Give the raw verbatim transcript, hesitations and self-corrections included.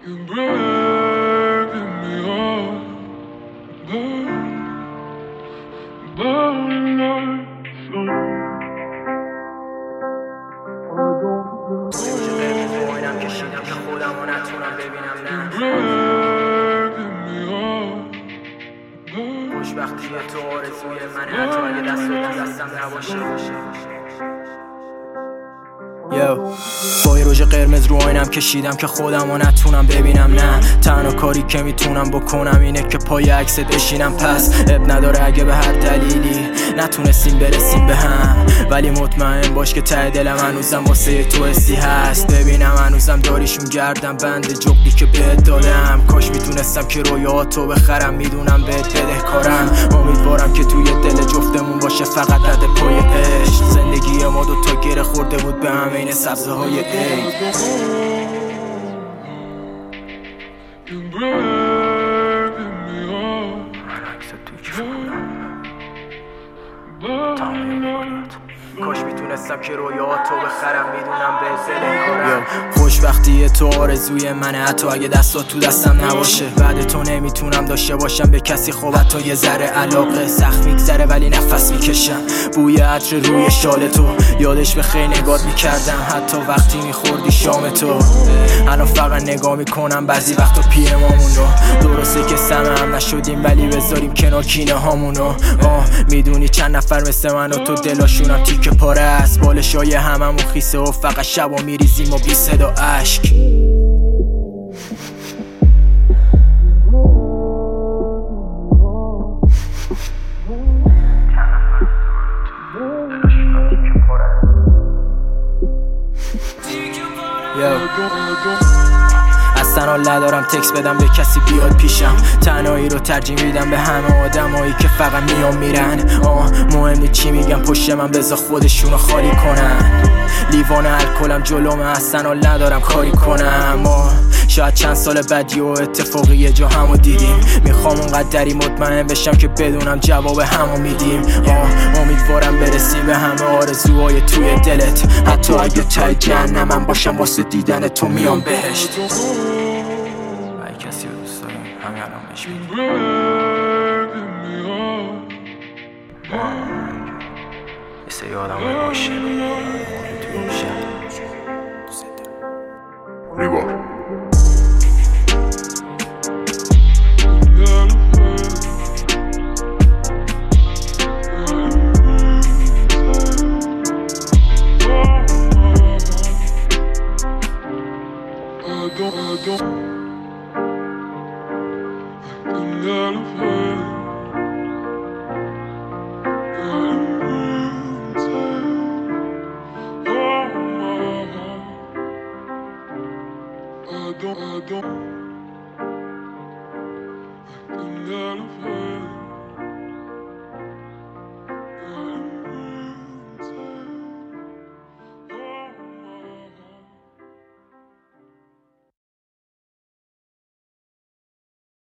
You're breaking me off, burn, burn like sun. بوینم کشیدم که خودم رو نتونم ببینم نه خوشبختی تو آرزوی منه حتی اگه دست و دستم نباشه یو با یه روژ قرمز رو آینم کشیدم که خودم رو نتونم ببینم نه تنها کاری که میتونم بکنم اینه که پای عکست بشینم پس اب نداره اگه به هر دلیلی نتونستیم برسیم به هم ولی مطمئن باش که ته دلم هنوزم واسه تو حسی هست ببینم هنوزم داریشون گردم بند جغدی که بهت دادم کاش میتونستم که رویاتو بخرم میدونم بهت بدهکارم امیدوارم که توی دل جفتمون باشه فقط رد پای عشق زندگی ما دوتا گره خورده بود به هم این سبزه های عید کاش میتونستم که رویاتو بخرم میدونم به بدهکارم خوشبختی تو آرزوی منه حتی اگه دستات تو دستم نباشه بعد تو نمیتونم داشته باشم به کسی خوب حتی یه ذره علاقه سخت میگذره ولی نفس میکشم بوی عطر روی شال تو یادش به خیلی نگات میکردم حتی وقتی میخوردی شام تو الان فقط نگاه میکنم بعضی وقتا پیرمامونو درسته که سمه هم نشدیم ولی بذاریم کنار کینه هامونو آه میدونی چند نفر مثل من و تو دلاشونم تیکه پاره است بالشای هممون خیسه و فقط شبا میریزیم و بی صدا اشک اصلا حال ندارم تکس بدم به کسی بیاد پیشم تنهایی رو ترجیح میدم به همه آدمایی که فقط میان میرن آه مهم نی چی میگم پشت من بذار خودشونو خالی کنن لیوان الکلم جلومه اصلا حال ندارم کاری کنم آه شاید چند سال بعدی و اتفاقی یه جا همو دیدیم میخوام اونقدری مطمئن بشم که بدونم جواب همو میدیم آه امیدوارم برسیم به همه آرزوهای توی دلت حتی اگه ته جهنمم باشم واسه دیدن تو میام بهشت اگه کسی رو دوست داریم همه الان بهش یه سری آدم های باشه توی این شهر نگار I don't, I don't, I don't I don't, I don't